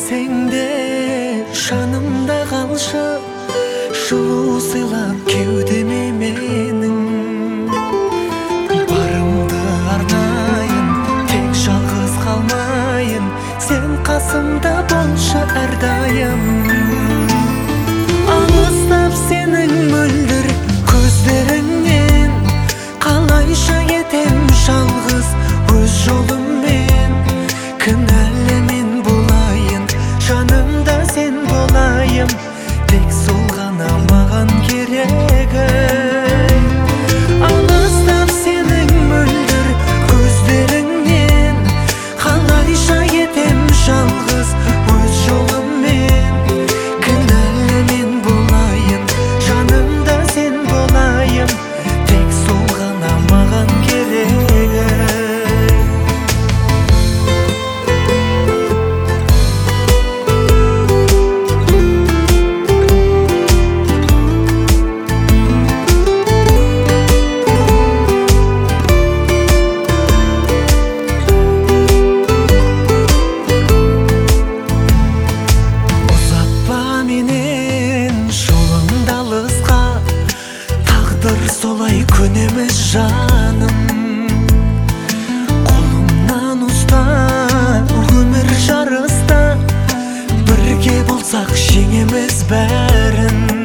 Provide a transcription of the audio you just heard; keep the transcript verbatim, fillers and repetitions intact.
Сен де жанымда қалшы, жылу сыйлап кеудеме менің. Барымды арнайын, тек жалғыз қалмайын, сен қасымда болшы әрдайым. Алыстап сенің мөлдір көздеріңнен, қалайша етем жалғыз өз жолыммен. Кінәлі мен болайын, жанымда сен болайым, тек сол ғана маған керегі. Алыстап сенің мөлдір көздеріңнен, қалайша етем жалғыз өз жолыммен. Кінәлі мен болайын, жанымда сен болайым, тек сол ғана маған керегі. Солай көнеміз жаным, қолымнан ұстап өмір жарыста, бірге болсақ жеңеміз бәрін.